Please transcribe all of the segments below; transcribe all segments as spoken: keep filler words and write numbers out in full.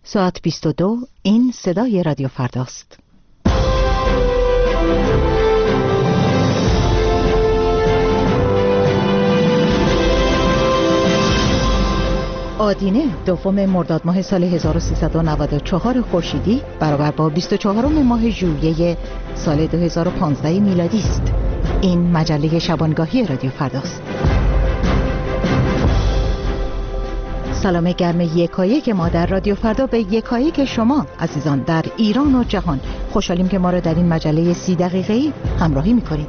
ساعت بیست و دو. این صدای رادیو فرداست. آدینه دوم مرداد ماه سال هزار و سیصد و نود و چهار خورشیدی برابر با بیست و چهارم ماه ژوئیه سال دو هزار و پانزده میلادی است. این مجله شبانگاهی رادیو فرداست. سلام گرم یکایک ما در رادیو فردا به یکایک شما عزیزان در ایران و جهان. خوشحالیم که ما را در این مجله سی دقیقه‌ای همراهی می‌کنید.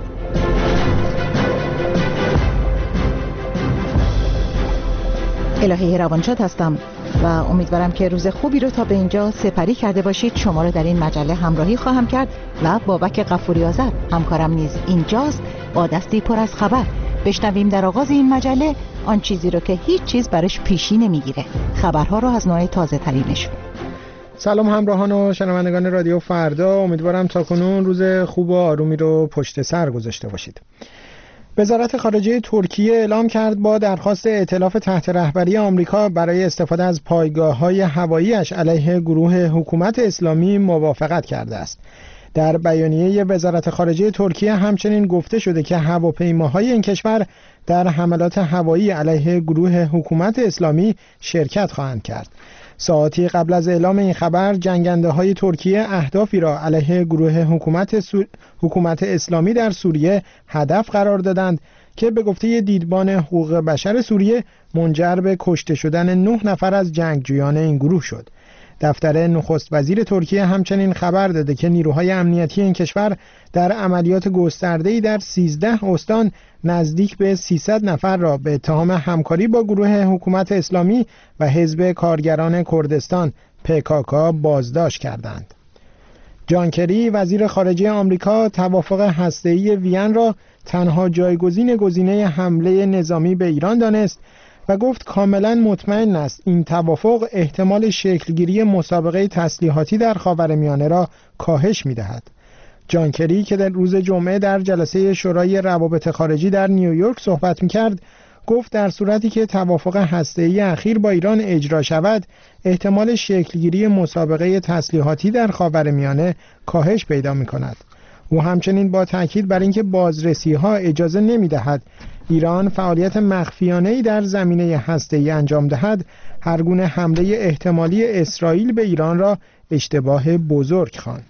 الهی روانشاد هستم و امیدوارم که روز خوبی رو تا به اینجا سپری کرده باشید. شما رو در این مجله همراهی خواهم کرد و بابک غفوری آذر همکارم نیز اینجاست با دستی پر از خبر. بشنویم در آغاز این مجله آن چیزی رو که هیچ چیز برش پیشی نمیگیره، خبرها رو از نوع تازه ترینشون. سلام همراهان و شنوندگان رادیو فردا، امیدوارم تاکنون روز خوب و آرومی رو پشت سر گذاشته باشید. وزارت خارجه ترکیه اعلام کرد با درخواست ائتلاف تحت رهبری آمریکا برای استفاده از پایگاه‌های هوایی‌اش علیه گروه حکومت اسلامی موافقت کرده است. در بیانیه وزارت خارجه ترکیه همچنین گفته شده که هواپیماهای این کشور در حملات هوایی علیه گروه حکومت اسلامی شرکت خواهند کرد. ساعاتی قبل از اعلام این خبر، جنگنده‌های ترکیه اهدافی را علیه گروه حکومت, سو... حکومت اسلامی در سوریه هدف قرار دادند که به گفته دیدبان حقوق بشر سوریه منجر به کشته شدن نه نفر از جنگجویان این گروه شد. دفتر نخست وزیر ترکیه همچنین خبر داده که نیروهای امنیتی این کشور در عملیات گسترده‌ای در سیزده استان نزدیک به سیصد نفر را به اتهام همکاری با گروه حکومت اسلامی و حزب کارگران کردستان پی کی کی بازداشت کردند. جان کری وزیر خارجه آمریکا توافق هسته‌ای وین را تنها جایگزین گزینه حمله نظامی به ایران دانست و گفت کاملا مطمئن است این توافق احتمال شکلگیری مسابقه تسلیحاتی در خاورمیانه را کاهش می‌دهد. جان کری که در روز جمعه در جلسه شورای روابط خارجی در نیویورک صحبت می‌کرد، گفت در صورتی که توافق هسته‌ای اخیر با ایران اجرا شود، احتمال شکلگیری مسابقه تسلیحاتی در خاورمیانه کاهش پیدا می‌کند. او همچنین با تاکید بر اینکه بازرسی‌ها اجازه نمی‌دهد ایران فعالیت مخفیانه‌ای در زمینه هسته‌ای انجام دهد، هر گونه حمله احتمالی اسرائیل به ایران را اشتباه بزرگ خواند.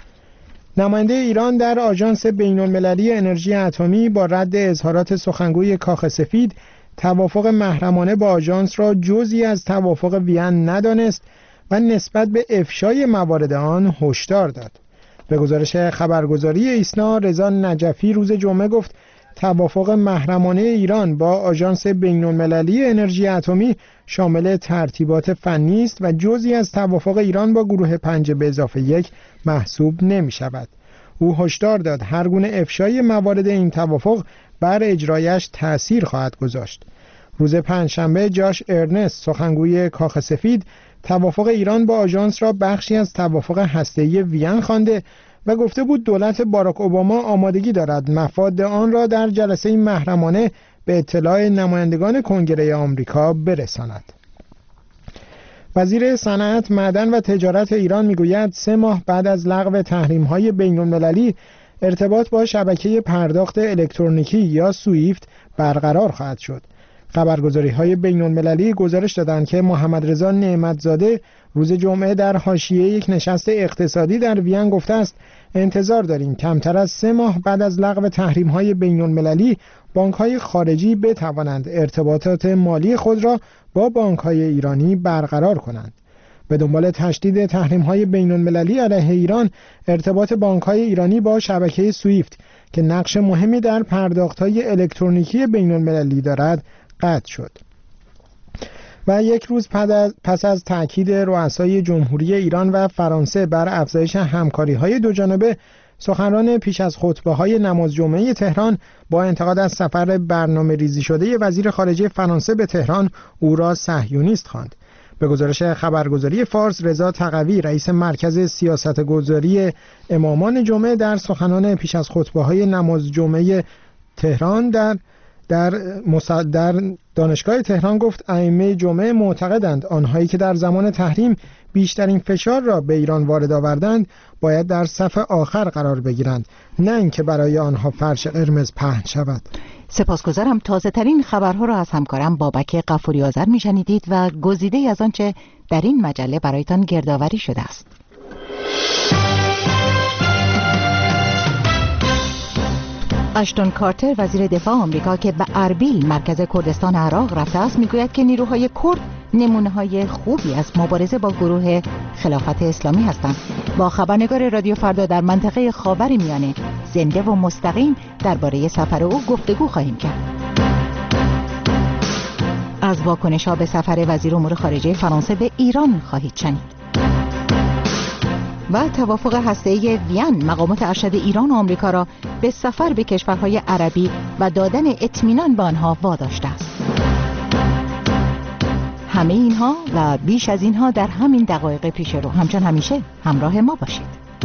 نماینده ایران در آژانس بین‌المللی انرژی اتمی با رد اظهارات سخنگوی کاخ سفید توافق محرمانه با آژانس را جزئی از توافق وین ندانست و نسبت به افشای موارد آن هشدار داد. به گزارش خبرگزاری ایسنا، رضا نجفی روز جمعه گفت توافق محرمانه ایران با آژانس بین‌المللی انرژی اتمی شامل ترتیبات فنی است و جزئی از توافق ایران با گروه پنج به اضافه یک محسوب نمی شود. او هشدار داد هر گونه افشای موارد این توافق بر اجرایش تأثیر خواهد گذاشت. روز پنجشنبه جاش ارنست سخنگوی کاخ سفید توافق ایران با آژانس را بخشی از توافق هسته‌ای وین خوانده و گفته بود دولت باراک اوباما آمادگی دارد مفاد آن را در جلسه محرمانه به اطلاع نمایندگان کنگره آمریکا برساند. وزیر صنعت، معدن و تجارت ایران میگوید سه ماه بعد از لغو تحریم‌های بین‌المللی ارتباط با شبکه پرداخت الکترونیکی یا سویفت برقرار خواهد شد. خبرگزاری‌های بین‌المللی گزارش دادند که محمد رضا نعمتزاده روز جمعه در حاشیه یک نشست اقتصادی در وین گفته است انتظار داریم کمتر از سه ماه بعد از لغو تحریم‌های بین‌المللی بانک‌های خارجی بتوانند ارتباطات مالی خود را با بانک‌های ایرانی برقرار کنند. به دنبال تشدید تحریم‌های بین‌المللی علیه ایران، ارتباط بانک‌های ایرانی با شبکه سویفت که نقش مهمی در پرداخت‌های الکترونیکی بین‌المللی دارد قطع شد. و یک روز پس از تأکید رؤسای جمهوری ایران و فرانسه بر افزایش همکاری‌های دوجانبه، سخنران پیش از خطبه‌های نماز جمعه تهران با انتقاد از سفر برنامه ریزی شده وزیر خارجه فرانسه به تهران او را صهیونیست خواند. به گزارش خبرگزاری فارس، رضا تقوی رئیس مرکز سیاستگذاری امامان جمعه در سخنان پیش از خطبه‌های نماز جمعه تهران در در مصد... در دانشگاه تهران گفت ائمه جمعه معتقدند آنهایی که در زمان تحریم بیشترین فشار را به ایران وارد آوردند باید در صف آخر قرار بگیرند، نه اینکه برای آنها فرش قرمز پهن شود. سپاسگزارم. تازه ترین خبرها را از همکارم بابک غفوری آذر میشنیدید و گزیده از آنچه در این مجله برایتان گردآوری شده است. اشتون کارتر وزیر دفاع آمریکا که به اربیل مرکز کردستان عراق رفته است میگوید که نیروهای کرد نمونه‌های خوبی از مبارزه با گروه خلافت اسلامی هستند. با خبرنگار رادیو فردا در منطقه خاورمیانه زنده و مستقیم درباره سفر او گفتگو خواهیم کرد. از واکنش‌ها به سفر وزیر امور خارجه فرانسه به ایران خواهید شنید. و توافق هسته‌ای وین مقامات ارشد ایران و آمریکا را به سفر به کشورهای عربی و دادن اطمینان به آنها واداشته است. همه اینها و بیش از اینها در همین دقایق پیش رو. همچون همیشه همراه ما باشید.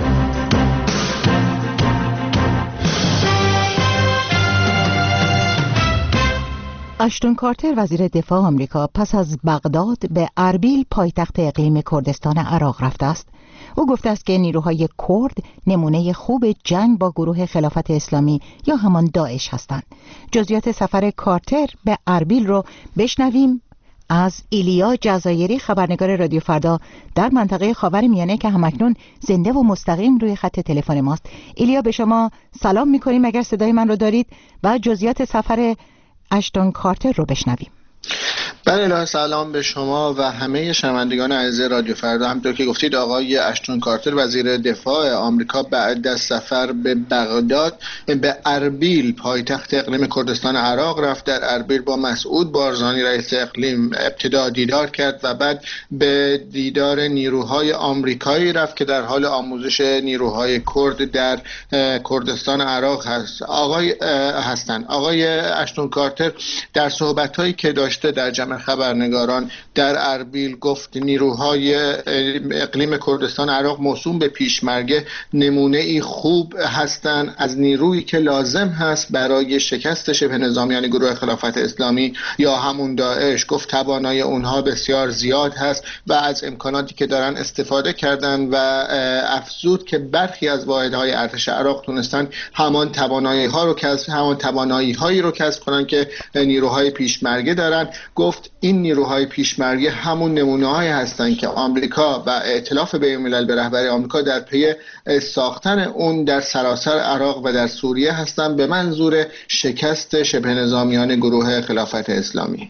اشتون کارتر وزیر دفاع آمریکا پس از بغداد به اربیل پایتخت اقلیم کردستان عراق رفته است. او گفته است که نیروهای کرد نمونه خوب جنگ با گروه خلافت اسلامی یا همان داعش هستند. جزئیات سفر کارتر به اربیل رو بشنویم از ایلیا جزایری خبرنگار رادیو فردا در منطقه خاورمیانه که همکنون زنده و مستقیم روی خط تلفن ماست. ایلیا به شما سلام می‌کنیم اگر صدای من رو دارید و جزئیات سفر اشتون کارتر رو بشنویم. بله، سلام به شما و همه شنوندگان عزیز رادیو فردا. همونطور که گفتید آقای اشتون کارتر وزیر دفاع آمریکا بعد از سفر به بغداد به اربیل پایتخت اقلیم کردستان عراق رفت. در اربیل با مسعود بارزانی رئیس اقلیم ابتدا دیدار کرد و بعد به دیدار نیروهای آمریکایی رفت که در حال آموزش نیروهای کرد در کردستان عراق هست. آقای هستند. آقای اشتون کارتر در صحبت‌هایی که داشته در جمع خبرنگاران در اربیل گفت نیروهای اقلیم کردستان عراق موسوم به پیشمرگه نمونه ای خوب هستند از نیرویی که لازم هست برای شکست شبه نظامیان گروه خلافت اسلامی یا همون داعش. گفت توانایی اونها بسیار زیاد هست و از امکاناتی که دارن استفاده کردن و افزود که برخی از واحدهای ارتش عراق تونستن همان توانایی ها رو کسب همان توانایی هایی رو کسب کنن که نیروهای پیشمرگه دارن. گفت این نیروهای پیشمرگه همون نمونه‌هایی هستند که آمریکا و ائتلاف بین‌الملل به رهبری آمریکا در پی ساختن اون در سراسر عراق و در سوریه هستند به منظور شکست شبه نظامیان گروه خلافت اسلامی.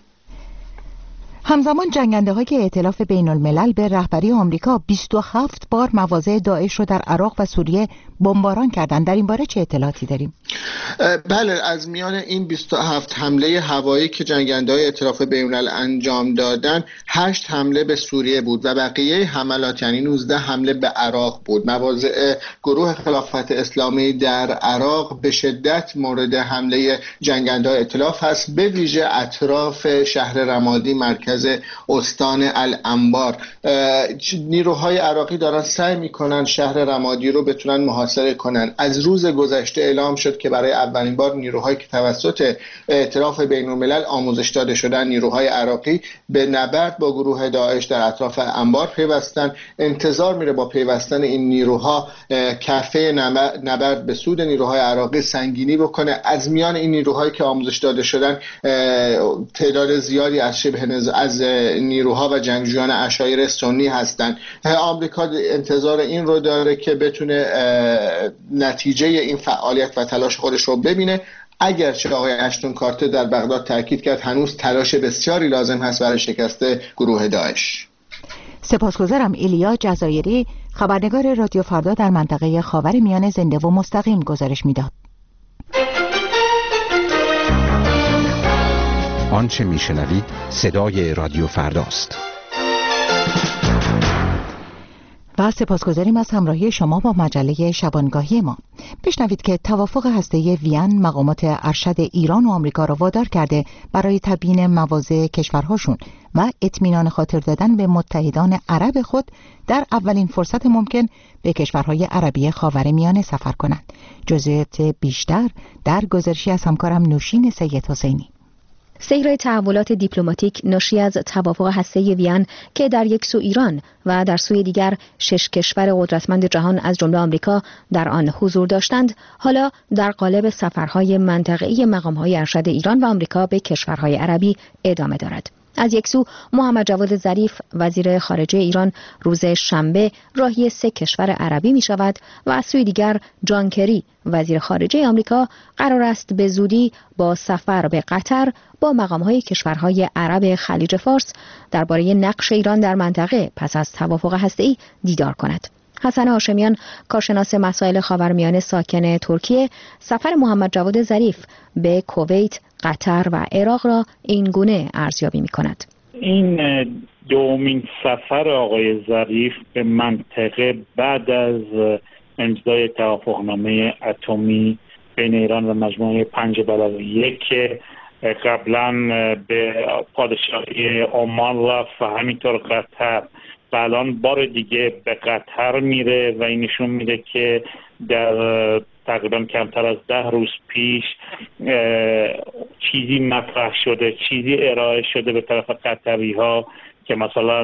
همزمان جنگنده‌های ائتلاف بین‌الملل به رهبری آمریکا بیست و هفت بار مواضع داعش رو در عراق و سوریه بمباران کردند. در این باره چه اطلاعاتی داریم؟ بله، از میان این بیست و هفت حمله هوایی که جنگنده‌های ائتلاف بین‌الملل انجام دادن، هشت حمله به سوریه بود و بقیه حملات یعنی نوزده حمله به عراق بود. مواضع گروه خلافت اسلامی در عراق به شدت مورد حمله جنگنده‌های ائتلاف هست، به ویژه اطراف شهر رمادی مرکز استان الانبار. نیروهای عراقی دارن سعی میکنن شهر رمادی رو بتونن محاصره کنن. از روز گذشته اعلام شد که برای اولین بار نیروهایی که توسط ائتلاف بین‌الملل آموزش داده شدن، نیروهای عراقی، به نبرد با گروه داعش در اطراف انبار پیوستن. انتظار میره با پیوستن این نیروها کفه نبرد به سود نیروهای عراقی سنگینی بکنه. از میان این نیروهایی که آموزش داده شدن تعداد زیادی از شبه از نیروها و جنگجویان عشایر سنی هستند. آمریکا انتظار این رو داره که بتونه نتیجه این فعالیت و تلاش خودش رو ببینه. اگرچه آقای اشتون کارتر در بغداد تاکید کرد هنوز تلاش بسیاری لازم هست برای شکست گروه داعش. سپاسگزارم. ایلیا جزایری خبرنگار رادیو فردا در منطقه خاورمیانه زنده و مستقیم گزارش میداد. آنچه میشنوید صدای رادیو فرداست. و سپاسگزاریم از همراهی شما با مجله شبانگاهی ما. بشنوید که توافق هسته‌ای وین مقامات ارشد ایران و آمریکا را وادار کرده برای تبیین مواضع کشورهاشون و اطمینان خاطر دادن به متحدان عرب خود در اولین فرصت ممکن به کشورهای عربی خاورمیانه سفر کنند. جزئیات بیشتر در گزارشی از همکارم نوشین سید حسینی. سیر تحولات دیپلماتیک ناشی از توافق هسته‌ای وین که در یک سو ایران و در سوی دیگر شش کشور قدرتمند جهان از جمله آمریکا در آن حضور داشتند، حالا در قالب سفرهای منطقه‌ای مقام‌های ارشد ایران و آمریکا به کشورهای عربی ادامه دارد. از یک سو محمد جواد ظریف وزیر خارجه ایران روز شنبه راهی سه کشور عربی می شود و از سوی دیگر جان کری وزیر خارجه آمریکا قرار است به زودی با سفر به قطر با مقام‌های کشورهای عرب خلیج فارس درباره نقش ایران در منطقه پس از توافق هسته‌ای دیدار کند. حسن هاشمیان کارشناس مسائل خاورمیانه ساکن ترکیه سفر محمد جواد ظریف به کویت، قطر و عراق را این گونه ارزیابی می‌کند. این دومین سفر آقای ظریف به منطقه بعد از امضای توافقنامه اتمی بین ایران و مجموعه پنج بلد یک که قبلا به پادشاهی عمان رفت و همینطور قطر و الان بار دیگه به قطر میره و این نشون میده که در تقریبا کمتر از ده روز پیش چیزی مطرح شده، چیزی ارائه شده به طرف قطری ها که مثلا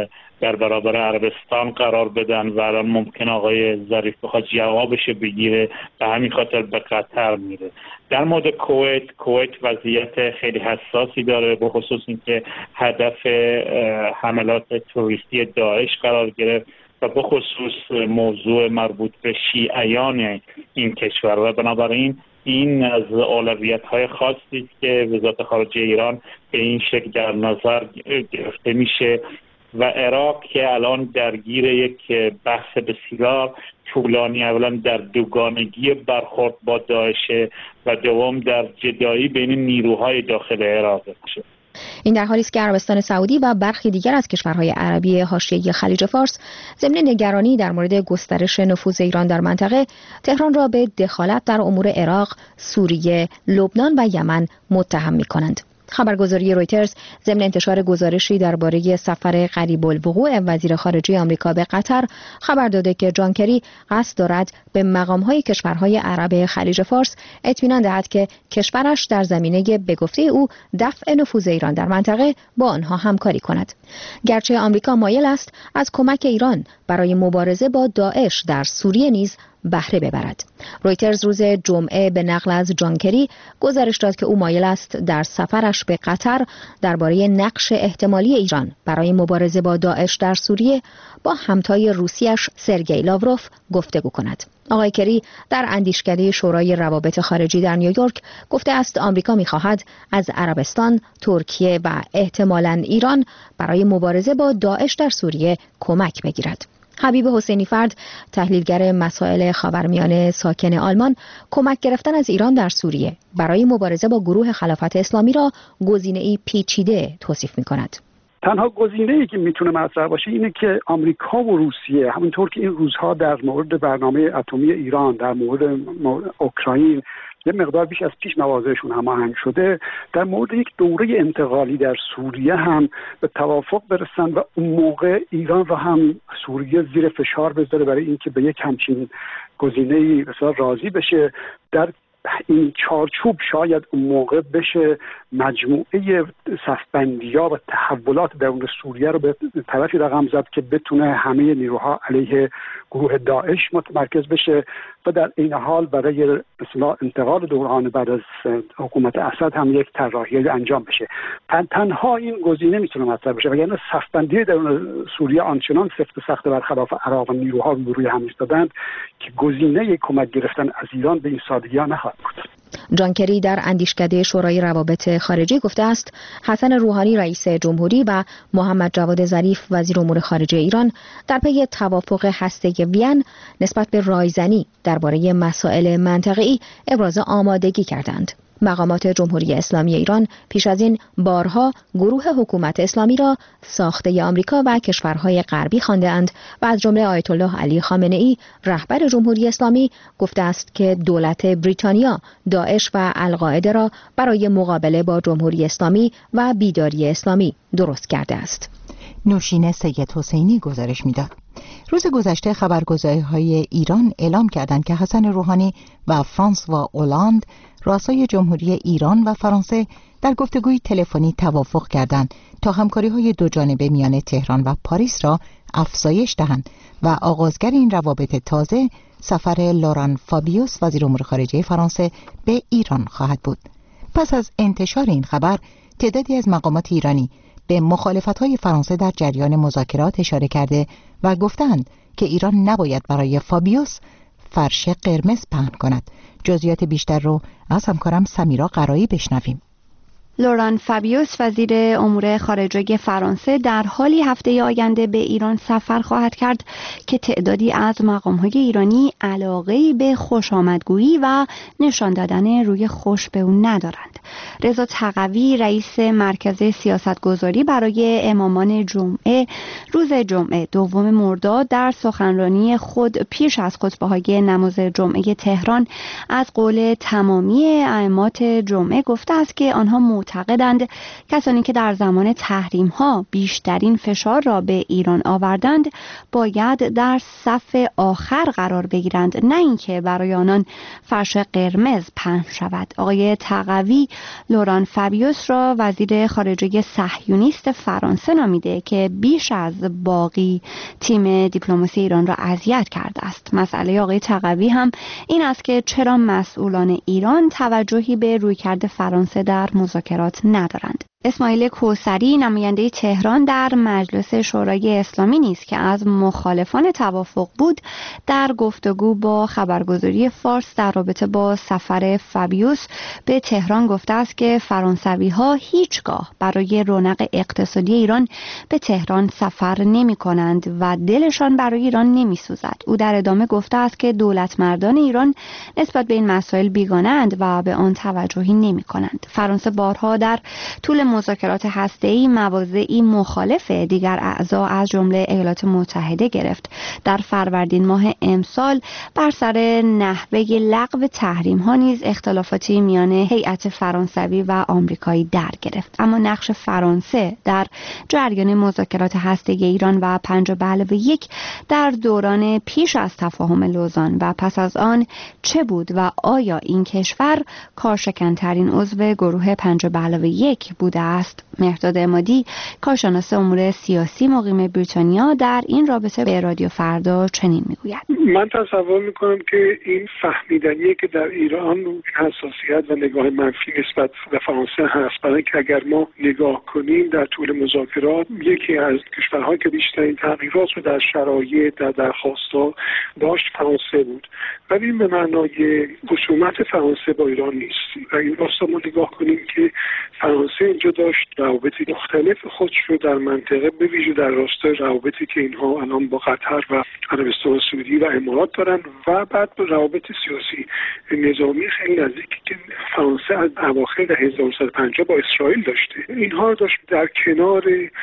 در برابر عربستان قرار بدن و الان ممکن آقای ظریف بخواد جوابش بگیره و همین خاطر به قطر میره. در مورد کویت، کویت وضعیت خیلی حساسی داره به خصوص اینکه هدف حملات تروریستی داعش قرار گرفت و به خصوص موضوع مربوط به شیعیان این کشور و بنابراین این از اولویت‌های خاصی است که وزارت خارجه ایران به این شکل در نظر گرفته میشه و عراق که الان درگیر یک بحث بسیار طولانی اولا در دوگانگی برخورد با داعش و دوم در جدایی بین نیروهای داخل عراق میشه. این در حالی است که عربستان سعودی و برخی دیگر از کشورهای عربی حاشیه خلیج فارس ضمن نگرانی در مورد گسترش نفوذ ایران در منطقه تهران را به دخالت در امور عراق، سوریه، لبنان و یمن متهم می‌کنند. خبرگزاری رویترز ضمن انتشار گزارشی درباره سفر قریب الوقوع وزیر خارجه آمریکا به قطر خبر داده که جان کری قصد دارد به مقام‌های کشورهای عرب خلیج فارس اطمینان دهد که کشورش در زمینه به گفته او دفع نفوذ ایران در منطقه با آنها همکاری کند. گرچه آمریکا مایل است از کمک ایران برای مبارزه با داعش در سوریه نیز بهره ببرد. رویترز روز جمعه به نقل از جان کری گزارش داد که او مایل است در سفرش به قطر درباره نقش احتمالی ایران برای مبارزه با داعش در سوریه با همتای روسیش سرگئی لاوروف گفتگو کند. آقای کری در اندیشکده شورای روابط خارجی در نیویورک گفته است آمریکا می‌خواهد از عربستان، ترکیه و احتمالاً ایران برای مبارزه با داعش در سوریه کمک بگیرد. حبیب حسینی فرد، تحلیلگر مسائل خاورمیانه ساکن آلمان، کمک گرفتن از ایران در سوریه برای مبارزه با گروه خلافت اسلامی را گزینه‌ای پیچیده توصیف می‌کند. تنها گزینه‌ای که میتونه مطرح باشه اینه که آمریکا و روسیه همونطور که این روزها در مورد برنامه اتمی ایران، در مورد اوکراین یه مقدار بیش از پیش مواضعشون هماهنگ شده، در مورد یک دوره انتقالی در سوریه هم به توافق برسن و اون موقع ایران را هم سوریه زیر فشار بذاره برای اینکه به یک همچین گزینه‌ای مثلا راضی بشه. در این چارچوب شاید اون موقع بشه مجموعه صفبندی‌ها و تحولات درون سوریه رو به طرفی رقم زد که بتونه همه نیروها علیه گروه داعش متمرکز بشه و در این حال برای اصلاح انتقال دوران بعد از حکومت اسد هم یک طراحی انجام بشه. تن تنها این گزینه میتونه مطرح بشه، وگرنه صفبندی درون سوریه آنچنان سفت و سخت برخلاف عراق و نیروها رو روی هم ایستادند که گزینه کمک گرفتن از ایران به این سادگی نخواهد بود. جان کری در اندیشکده شورای روابط خارجی گفته است حسن روحانی رئیس جمهوری و محمد جواد ظریف وزیر امور خارجه ایران در پی توافق هسته‌ای وین نسبت به رایزنی درباره مسائل منطقه‌ای ابراز آمادگی کردند. مقامات جمهوری اسلامی ایران پیش از این بارها گروه حکومت اسلامی را ساخته آمریکا و کشورهای غربی خوانده‌اند و از جمله آیت الله علی خامنه‌ای رهبر جمهوری اسلامی گفته است که دولت بریتانیا داعش و القاعده را برای مقابله با جمهوری اسلامی و بیداری اسلامی درست کرده است. نوشین سید حسینی گزارش می‌داد. روز گذشته خبرگزاری‌های ایران اعلام کردند که حسن روحانی و فرانسوا اولاند رؤسای جمهوری ایران و فرانسه در گفتگوی تلفنی توافق کردند تا همکاری‌های دوجانبه میان تهران و پاریس را افزایش دهند و آغازگر این روابط تازه سفر لوران فابیوس وزیر امور خارجه فرانسه به ایران خواهد بود. پس از انتشار این خبر تعدادی از مقامات ایرانی به مخالفت‌های فرانسه در جریان مذاکرات اشاره کرده و گفتند که ایران نباید برای فابیوس فرش قرمز پهن کند. جزئیات بیشتر رو از همکارم سمیرا قرایی بشنویم. لوران فابیوس وزیر امور خارجه فرانسه در حالی هفته آینده به ایران سفر خواهد کرد که تعدادی از مقام‌های ایرانی علاقه‌ای به خوشامدگویی و نشان دادن روی خوش به او ندارند. رضا تقوی رئیس مرکز سیاستگذاری برای امامان جمعه روز جمعه دوم مرداد در سخنرانی خود پیش از خطبه‌های نماز جمعه تهران از قول تمامی ائمات جمعه گفته است که آنها معتقدند کسانی که در زمان تحریم ها بیشترین فشار را به ایران آوردند باید در صف آخر قرار بگیرند، نه اینکه برای آنان فرش قرمز پهن شود. آقای تقوی لوران فابیوس را وزیر خارجه صهیونیست فرانسه نامیده که بیش از باقی تیم دیپلماسی ایران را اذیت کرده است. مسئله آقای تقوی هم این است که چرا مسئولان ایران توجهی به رویکرد فرانسه در مذاکرات ندارند. اسماعیل کوثری نماینده تهران در مجلس شورای اسلامی نیز که از مخالفان توافق بود در گفتگو با خبرگزاری فارس در رابطه با سفر فابیوس به تهران گفته است که فرانسوی‌ها هیچگاه برای رونق اقتصادی ایران به تهران سفر نمی کنند و دلشان برای ایران نمی سوزد. او در ادامه گفته است که دولت مردان ایران نسبت به این مسائل بیگانه‌اند و به آن توجهی نمی کنند. فرانسه بارها در طول مذاکرات هسته‌ای مواضعی مخالف دیگر اعضا از جمله ایالات متحده گرفت. در فروردین ماه امسال بر سر نحوه لغو تحریم ها نیز اختلافاتی میان هیئت فرانسوی و آمریکایی در گرفت. اما نقش فرانسه در جریان مذاکرات هسته‌ای ایران و پنج به علاوه یک در دوران پیش از تفاهم لوزان و پس از آن چه بود و آیا این کشور کارشکن‌ترین عضو گروه پنج به علاوه یک بوده است؟ مهرداد عمادی کارشناس امور سیاسی مقیم بریتانیا در این رابطه به رادیو فردا چنین میگوید: من تصور میکنم که این فهمیدنیه که در ایران حساسیت و نگاه منفی نسبت به فرانسه هست، برای که اگر ما نگاه کنیم در طول مذاکرات یکی از کشورهایی که بیشترین تغییرات رو در شرایط در درخواست‌ها داشت فرانسه بود، ولی این به معنای خصومت فرانسه با ایران نیست. اگر راستا ما نگاه کنیم که فرانسه اینجا داشت روابط مختلف خودش رو در منطقه به ویژه در راستای روابطی که اینها الان با قطر و عربستان سعودی و امارات دارن و بعد به روابط سیاسی نظامی خیلی نزدیکی که فرانسه از اواخر دهه هزار و نهصد و پنجاه با اسرائیل داشته. اینها رو داشت در کنار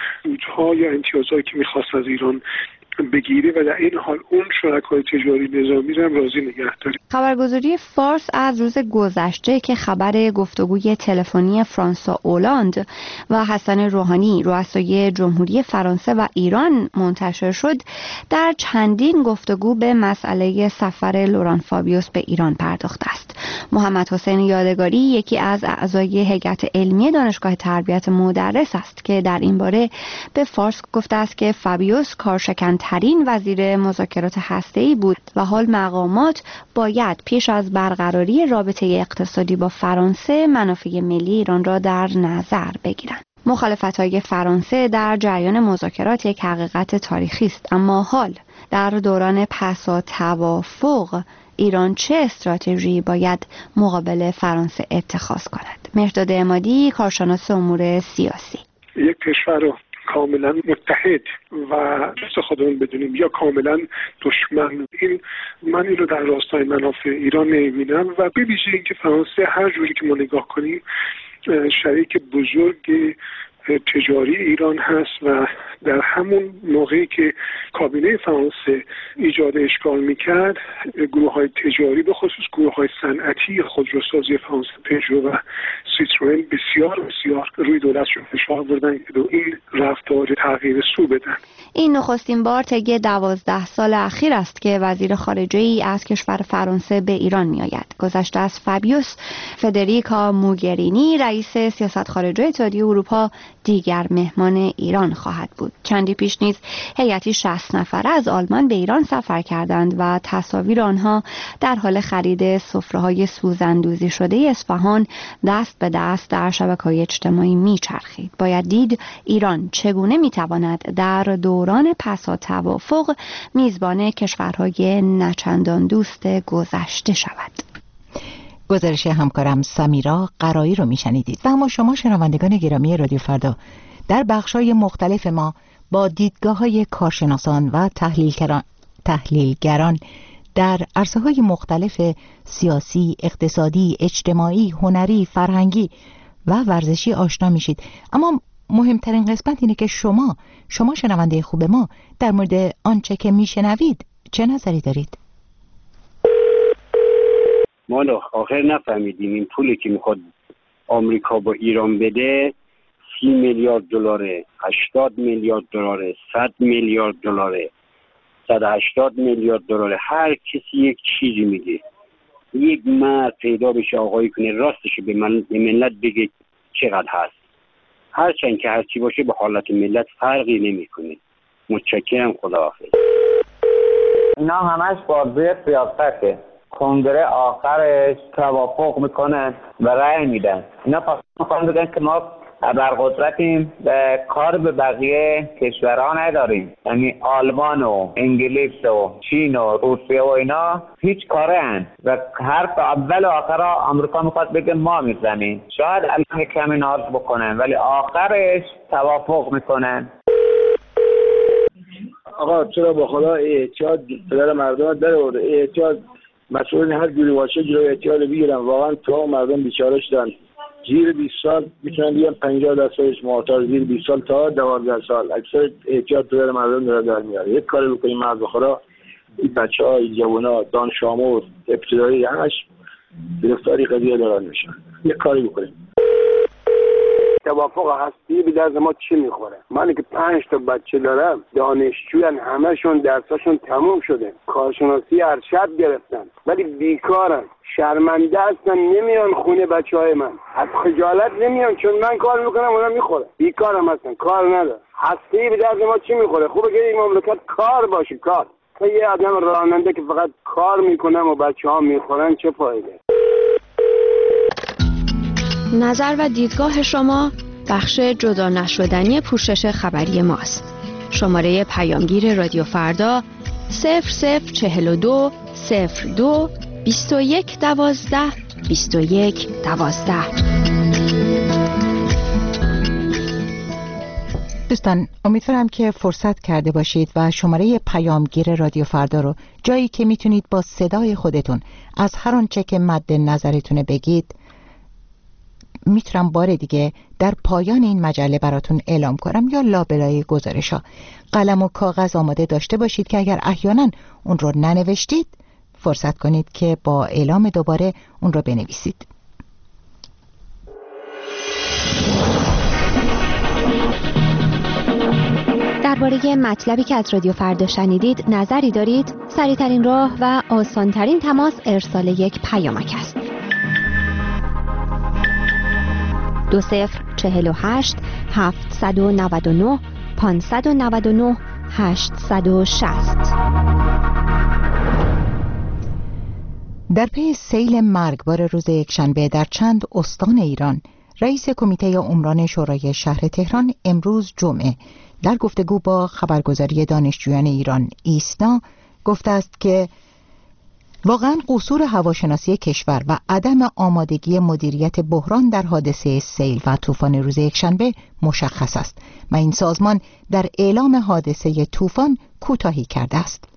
سودها یا امتیازهایی که میخواست از ایران بگیره و در این حال اون شرکای تجاری نظامی رو هم راضی نگه داره. خبرگزاری فارس از روز گذشته که خبر گفتگوی تلفنی فرانسوا اولاند و حسن روحانی رؤسای جمهوری فرانسه و ایران منتشر شد در چندین گفتگو به مسئله سفر لوران فابیوس به ایران پرداخته است. محمد حسین یادگاری یکی از اعضای هیئت علمی دانشگاه تربیت مدرس است که در این باره به فارس گفته است که فابیوس کارشکن ترین وزیر مذاکرات هسته‌ای بود و حال مقامات باید پیش از برقراری رابطه اقتصادی با فرانسه منافع ملی ایران را در نظر بگیرند. مخالفت‌های فرانسه در جریان مذاکرات یک حقیقت تاریخی است، اما حال در دوران پسا توافق ایران چه استراتژی باید مقابل فرانسه اتخاذ کند؟ مهرداد عمادی کارشناس امور سیاسی: یک کشور رو کاملا متحد و دوست خودمون بدونیم یا کاملا دشمن. این من اینو در راستای منافع ایران نمیبینم و به ویژه اینکه فرانسه هر جوری که ما نگاه کنیم شریک بزرگ تجاری ایران هست و در همون موقعی که کابینه فرانسه ایجاد اشکال میکرد، گروه های تجاری به خصوص گروه های صنعتی خودروسازی فرانسه پژو و سیتروئن بسیار بسیار روی دولتشون فشار آوردن که دو این رفتار تغییر سو بدن. این نخستین بار طی دوازده سال اخیر است که وزیر خارجه ای از کشور فرانسه به ایران می آید. گذشته از فابیوس فدریکا موگرینی رئیس سیاست خارجه اتحادیه اروپا دیگر مهمان ایران خواهد بود. چندی پیش نیز هیئتی شصت نفره از آلمان به ایران سفر کردند و تصاویر آنها در حال خرید سفره‌های سوزن‌دوزی شده اصفهان دست به دست در شبکه‌های اجتماعی میچرخید. باید دید ایران چگونه میتواند در دوران پسا توافق میزبان کشورهای نچندان دوست گذشته شود. گزارش همکارم سمیرا قرایی رو میشنیدید. و اما شما شنوندگان گرامی رادیو فردا در بخش‌های مختلف ما با دیدگاه‌های کارشناسان و تحلیلگران تحلیلگران در عرصه‌های مختلف سیاسی، اقتصادی، اجتماعی، هنری، فرهنگی و ورزشی آشنا میشید. اما مهمترین قسمت اینه که شما شما شنونده خوب ما در مورد آنچه که میشنوید چه نظری دارید؟ ما آخر نفهمیدیم این پولی که میخواد آمریکا با ایران بده سی میلیارد دلاره، هشتاد میلیارد دلاره، صد میلیارد دلاره، صد و هشتاد میلیارد دلاره. هر کسی یک چیزی میگه. یک مرد پیدا بشه آقایی کنه راستش به من به ملت بگه چقدر هست. هرچند که هرچی باشه به حالت ملت فرقی نمیکنه. متشکرم، خداحافظ. اینا همش بازی سیاسته. کنگره آخرش توافق میکنن و رأی میدن. اینا پس میخوان بگن که ما ابرقدرتیم و کار به بقیه کشورها نداریم. یعنی آلمان و انگلیس و چین و روسیه و اینا هیچ کاره هن و حرف اول و آخر آمریکا میخواد بگه ما میزنیم. شاید الان کمی ناز بکنن ولی آخرش توافق میکنن. آقا چرا با خدا احتیاط پدر مردم در آورده؟ احتیاط مسئولین هر جوری باشه جلوی احتیاط بگیرن. واقعا تو مردم بیچاره شدن. زیر بیست سال میتونن بیان پنجاه درصدش معتاد، زیر بیست سال تا دوازده سال اکثر احتیاط پدر مردم داره در میاره. یک کاری بکنیم مرد بخورا این بچه‌ها، این جوونا، دانش آموز، ابتدایی همش گرفتاری قضیه دارن میشن. یک کاری بکنیم. توافق هستی به درد ما چی میخوره؟ من که پنج تا بچه دارم، دانشجویان، همشون درساشون تموم شده، کارشناسی ارشد گرفتن ولی بیکارن، شرمنده هستن، نمیان خونه بچه های من، از خجالت نمیان چون من کار میکنم اونا میخوره، بیکارم هستن، کار ندارن. هستی به درد ما چی میخوره؟ خوبه که این مملکت کار باشه، کار. تا یه آدم راننده که فقط کار میکنم و بچه ها میخورن چه فایده؟ نظر و دیدگاه شما بخش جدا نشدنی پوشش خبری ماست. شماره پیامگیر رادیو فردا صفر صفر چهل و دو صفر دو بیست و یک دوازده بیست و یک دوازده. دوستان امیدوارم که فرصت کرده باشید و شماره پیامگیر رادیو فردا رو جایی که میتونید با صدای خودتون از هر آنچه که مد نظرتونه بگید میتونم بار دیگه در پایان این مجله براتون اعلام کنم یا لابلای گزارش ها. قلم و کاغذ آماده داشته باشید که اگر احیانا اون رو ننوشتید فرصت کنید که با اعلام دوباره اون رو بنویسید. درباره مطلبی که از رادیو فردا شنیدید نظری دارید؟ سریع‌ترین راه و آسان‌ترین تماس ارسال یک پیامک است. دو صفر چهل و هشت هفتصد و نود و نه پانصد و نود و نه هشتصد و شصت. در پی سیل مرگبار روز یکشنبه در چند استان ایران، رئیس کمیته عمران شورای شهر تهران امروز جمعه در گفتگو با خبرگزاری دانشجویان ایران ایسنا گفته است که واقعا قصور هواشناسی کشور و عدم آمادگی مدیریت بحران در حادثه سیل و طوفان روز یکشنبه مشخص است و این سازمان در اعلام حادثه طوفان کوتاهی کرده است.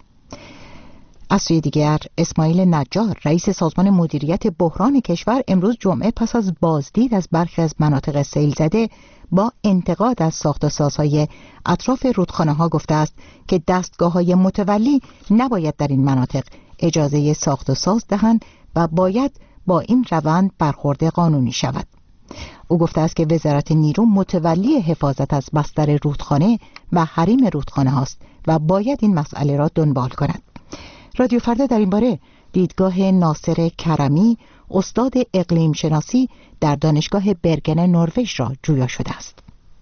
از سوی دیگر اسماعیل نجار رئیس سازمان مدیریت بحران کشور امروز جمعه پس از بازدید از برخی از مناطق سیل زده با انتقاد از ساخت و سازهای اطراف رودخانه‌ها گفته است که دستگاه‌های متولی نباید در این مناطق اجازه ساخت و ساز دهند و باید با این روند برخورد قانونی شود. او گفته است که وزارت نیرو متولی حفاظت از بستر رودخانه و حریم رودخانه هاست و باید این مسئله را دنبال کند. رادیو فردا در این باره دیدگاه ناصر کرمی، استاد اقلیم شناسی در دانشگاه برگن نروژ را جویا شده است.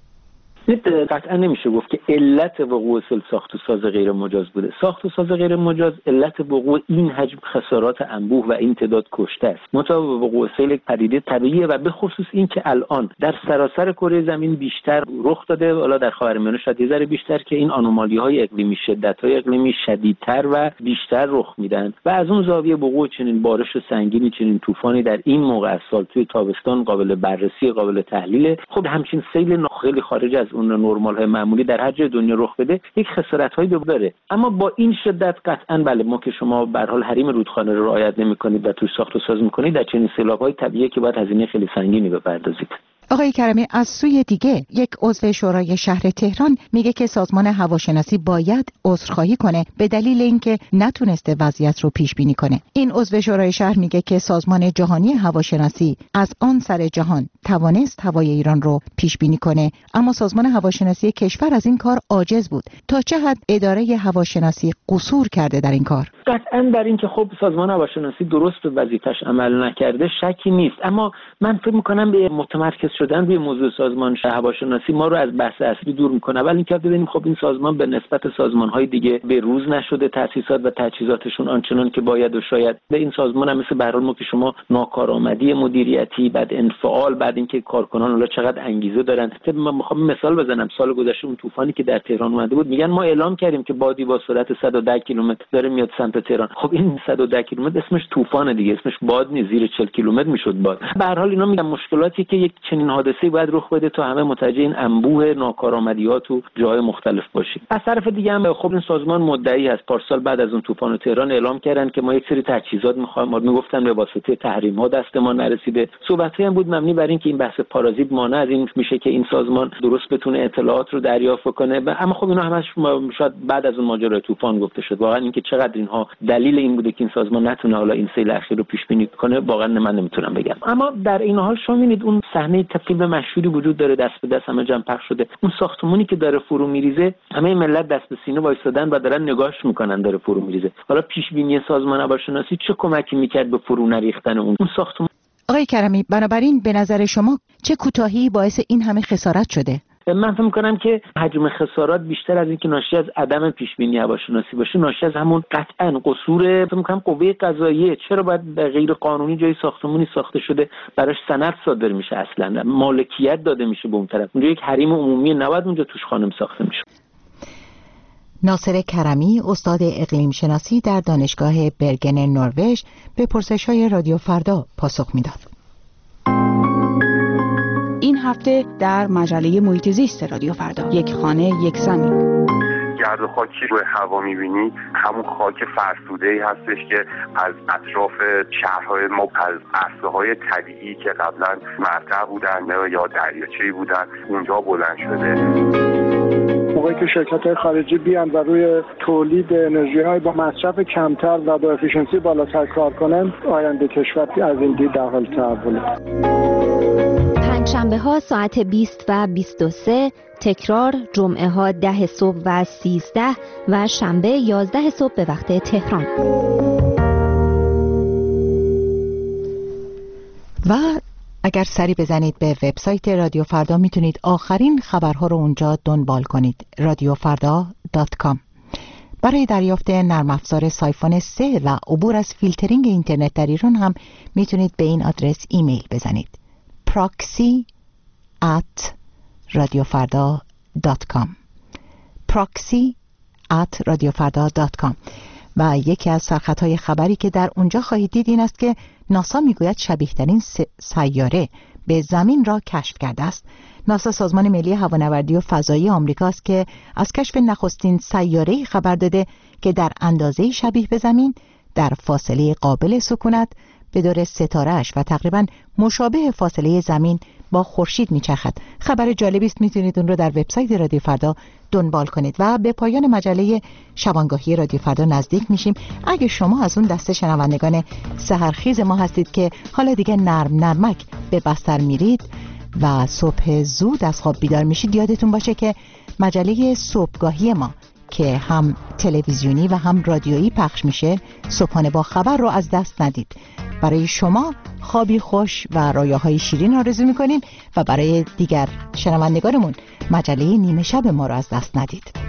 قطعا نمیشه گفت که علت وقوع سیل ساخت و ساز غیر مجاز بوده. ساخت و ساز غیر مجاز علت وقوع این حجم خسارات انبوه و این تعداد کشته است. مطابق وقوع سیل یک پدیده طبیعیه و به خصوص این که الان در سراسر کره زمین بیشتر رخ داده، حالا در خاورمیانه شاید یه ذره بیشتر، که این آنومالی‌های اقلیمی، شدت‌های اقلیمی شدیدتر و بیشتر رخ میدن و از اون زاویه وقوع چنین بارش سنگینی، چنین طوفانی در این موقع از سال توی تابستان قابل بررسی، قابل تحلیل. خب همچین سیل خیلی خارج از اون نرمال های معمولی در هر جای دنیا رخ بده یک خسارت هایی داره، اما با این شدت قطعا بله، ما که شما به هر حال حریم رودخانه رو رعایت نمی‌کنید و توی ساخت و ساز می‌کنید، در چنین سیلاب‌های طبیعی که باید هزینه خیلی سنگینی بپردازید. آقای کرمی، از سوی دیگه یک عضو شورای شهر تهران میگه که سازمان هواشناسی باید عذرخواهی کنه به دلیل اینکه نتونسته وضعیت رو پیش بینی کنه. این عضو شورای شهر میگه که سازمان جهانی هواشناسی از آن سر جهان توانست هوای ایران رو پیش بینی کنه، اما سازمان هواشناسی کشور از این کار عاجز بود. تا چه حد اداره هواشناسی قصور کرده در این کار؟ قطعا در این که خب سازمان هواشناسی درست به وظیفه‌اش عمل نکرده شکی نیست، اما من فکر می‌کنم به متمرکز شدن روی موضوع سازمان هواشناسی ما رو از بحث اصلی دور میکنه. ولی اینکه ببینیم خب این سازمان به نسبت سازمان‌های دیگه به روز نشده، تأسیسات و تجهیزاتشون آنچنان که باید و شاید. به این سازمان هم مثل به هر حال ما که شما ناکارآمدی مدیریتی، بعد انفعال، بعد اینکه کارکنان اونها چقدر انگیزه دارن. من میخوام مثال بزنم، سال گذشته اون طوفانی که در تهران اومده بود، میگن ما اعلام کردیم که بادی با سرعت صد و ده کیلومتر داره میاد سمت تهران. خب این صد و ده کیلومتر اسمش طوفان دیگه، اسمش باد نیست، زیر چهل کیلومتر میشد باد. به هر حال اینا میگن مشکلاتی که یک چنین حادثه‌ای باید رخ بده تا همه متوجه این انبوه ناکارآمدی‌ها تو جای مختلف باشیم. از طرف دیگه هم خب این سازمان مدعی است، پارسال بعد از اون طوفان تهران اعلام کردن که ما یک سری تجهیزات می‌خوایم، ما میگفتن به واسطه تحریم‌ها دست ما نرسیده. صحبت‌ها هم بود مبنی بر این که این بحث پارازیت مانع از این میشه که این سازمان درست بتونه اطلاعات رو دریافت کنه، اما خب اینا همش شاید بعد از اون ماجرای طوفان گفته شد. واقعا اینکه چقدر اینها دلیل این بوده که این سازمان نتونه حالا این سیل اخیر رو پیش بینی کنه، واقعا من نمیتونم بگم. اما در این حال شما می‌بینید اون صحنه فیلم مشهوری وجود داره، دست به دست همه جمع پخش شده، اون ساختمونی که داره فرو میریزه، همه ملت دست به سینه وایسادن و دارن نگاهش میکنن داره فرو میریزه. حالا پیش بینی سازمان هواشناسی چه کمکی میکرد به فرو نریختن اون اون ساختمون؟ آقای کرمی، بنابراین به نظر شما چه کوتاهی باعث این همه خسارت شده؟ من فکر می‌کنم که حجم خسارات بیشتر از این که ناشی از عدم پیش‌بینی هواشناسی باشه، ناشی از همون قطعاً قصور فکر می‌کنم قوه قضاییه. چرا باید غیر قانونی جای ساختمونی ساخته شده براش سند صادر میشه، اصلاً مالکیت داده میشه به اون طرف، اونجا یک حریم عمومی نباید اونجا توش خانم ساخته میشه. ناصر کرمی، استاد اقلیم شناسی در دانشگاه برگن نروژ، به پرسش‌های رادیو فردا پاسخ میداد. این هفته در مجله محیط زیست رادیو فردا، یک خانه یک زمین. گرد و خاکی روی هوا می‌بینی، همون خاک فرسوده‌ای هستش که از اطراف شهرهای ما، از عرصه‌های طبیعی که قبلا مرتع بودن یا دریاچه‌ای بودن اونجا بلند شده. موقعی که شرکت‌های خارجی بیان و روی تولید انرژی‌های با مصرف کمتر و با افیشنسی بالاتر کار کنن، آینده کشور از این دید در حال تحوله. پنجشنبه ها ساعت بیست و بیست و سه، تکرار جمعه ها ده صبح و سیزده و شنبه یازده صبح به وقت تهران. و اگر سری بزنید به وبسایت رادیو فردا میتونید آخرین خبرها رو اونجا دنبال کنید، رادیو فردا دات کام. برای دریافت نرم افزار سایفون سه و عبور از فیلترینگ اینترنت در ایران هم میتونید به این آدرس ایمیل بزنید: proxy at radiofarda dot com proxy at radiofarda dot com. و یکی از سرخطهای خبری که در اونجا خواهید دید این است که ناسا میگوید شبیه ترین سیاره به زمین را کشف کرده است. ناسا سازمان ملی هوانوردی و فضایی آمریکا است که از کشف نخستین سیاره‌ای خبر داده که در اندازه شبیه به زمین در فاصله قابل سکونت به دور ستاره‌اش و تقریباً مشابه فاصله زمین با خورشید میچرخد. خبر جالبی است، میتونید اون رو در وبسایت رادیو فردا دنبال کنید. و به پایان مجله شبانگاهی رادیو فردا نزدیک میشیم. اگه شما از اون دسته شنوندگان سحرخیز ما هستید که حالا دیگه نرم نرمک به بستر میرید و صبح زود از خواب بیدار میشید، یادتون باشه که مجله صبحگاهی ما که هم تلویزیونی و هم رادیویی پخش میشه، صبحانه با خبر رو از دست ندید. برای شما خوابی خوش و رویاهای شیرین آرزو میکنیم و برای دیگر شنوندگانمون مجله نیمه شب ما رو از دست ندید.